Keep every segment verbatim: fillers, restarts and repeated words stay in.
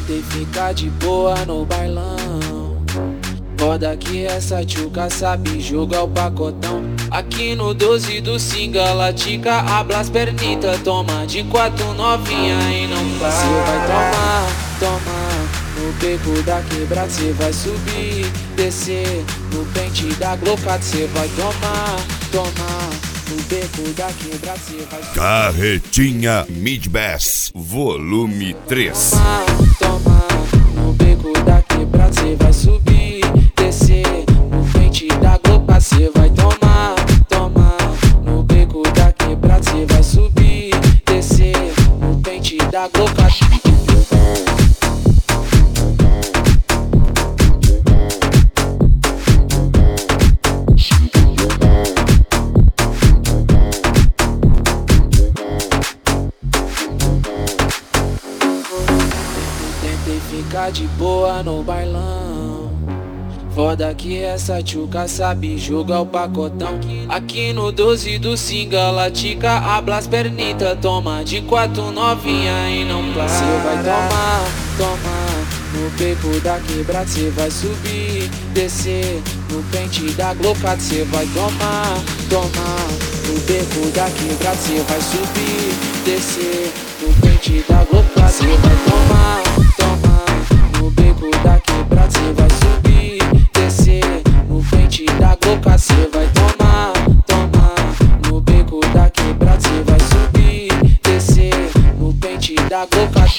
Tentei ficar de boa no bailão. Foda que essa tchuca sabe jogar o pacotão. Aqui no doze do Singa, latica, hablas pernita. Toma de quatro novinha e não para. Cê vai tomar, tomar no beco da quebrada. Cê vai subir, descer no pente da glocada. Cê vai tomar, tomar no beco da quebrada. Cê vai subir. Carretinha Mid-Bass Volume três. Tomar, tomar no beco da quebrada. Cê vai subir, descer no pente da glocada. Cê vai tomar, tomar no beco da quebrada. Cê vai subir, descer no pente da glocada. Tentei ficar de boa no bailão. Foda que essa tchuca sabe jogar o pacotão. Aqui no doze do Singa, latica, hablas pernita. Toma de quatro novinha e não para. Cê vai tomar, tomar no beco da quebrada. Cê vai subir, descer no pente da glocada. Cê vai tomar, tomar no beco da quebrada. Cê vai subir, descer no pente da glocada. Cê vai tomar, tomar no beco da quebrada. Cê vai subir, descer no pente da glocada. Cê vai tomar, tomar no beco da quebrada. Cê vai subir, descer no pente da glocada.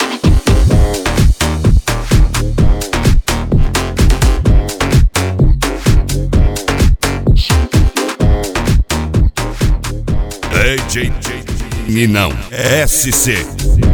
D J Minão S C